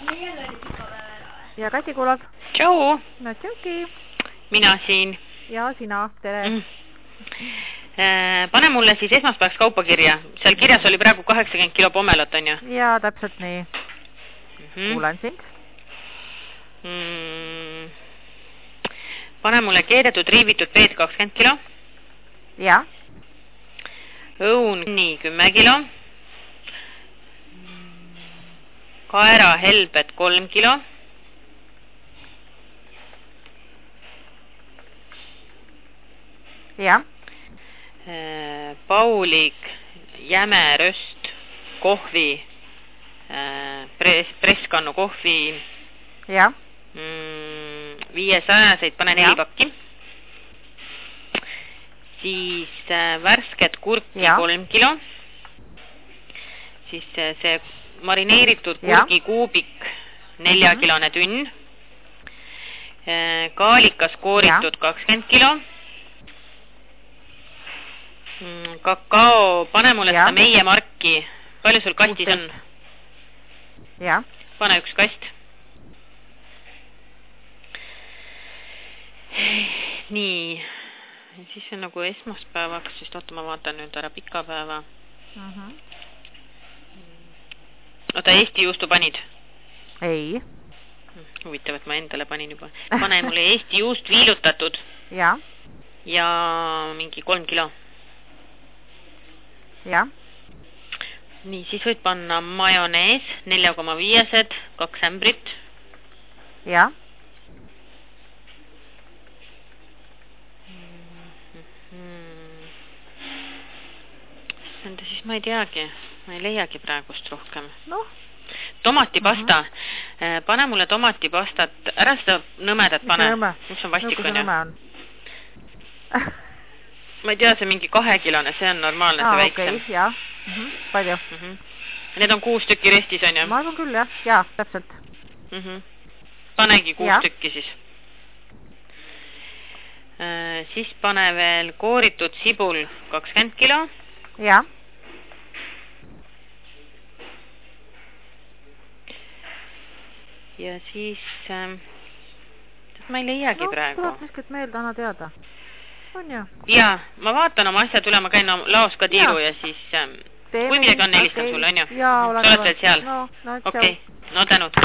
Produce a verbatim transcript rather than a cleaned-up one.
ja Kati kuulab. Tšau. No tšauki. Mina siin. Ja sina, tere. Mm. Pane mulle siis esmaspäevaks kaupa kirja. Seal kirjas oli praegu kaheksakümmend kilo pomelat, on ju? Ja, täpselt nii. Mm -hmm. Kuulen sind. Mm. Pane mulle keedetud riivitud peed kakskümmend kilo. Ja. Õun nii kümme kilo. Kaera helbed kolm kilo. Ja. Paulik, jäme, röst, kohvi, pres, presskannu kohvi. Ja. viiesajaseid pane neli pakki. Siis värsket kurki ja. kolm kilo. Siis see marineeritud kurgi kuubik neljakilone tünn. Kaalikas kooritud kakskümmend kilo. Kakao, pane mulle ja. Seda meie marki. Palju sul kastis on? Ja. Pane üks kast. Nii. Siis on nagu esmaspäevaks, siis oota, ma vaatan nüüd ära pikapäeva. Uh -huh. Oota, Eesti juustu panid? Ei. Huvitav, et ma endale panin juba. Pane mulle Eesti juust viilutatud. Ja. Ja mingi kolm kilo. Ja. Nii, siis võid panna majonees, nelja koma viiesed, kaks ämbrit. Ja. Enda siis ma ei teagi, ma ei leiagi praegust rohkem. Noh. Tomatipasta. Uh -huh. Pane mulle tomatipastat, ära seda nõmedat pane. Mis on vastik on ju? Ma ei tea, see mingi kahekilone, see on normaalne, ah, see väiksem. Okei, okay, jah. Uh -huh. Palju? Uh -huh. Need on kuus tükki restis, on ju? Ma arvan küll, jah. Jaa, täpselt. Uh -huh. Panegi kuus ja. Tükki siis. Äh, siis pane veel kooritud sibul kakskümmend kilo. Jah. Ja siis... Ähm, ma ei leiagi no, praegu. No, tuleb miskit meelde, anna teada. On ju? Jaa, ma vaatan oma asjad üle, ma käin laos ka tiiru ja, ja siis... Ähm, kui midagi on, helistan okay. Sulle, on ju? Jaa, olen sa oled veel seal? No, no, okei, okay. No tänud.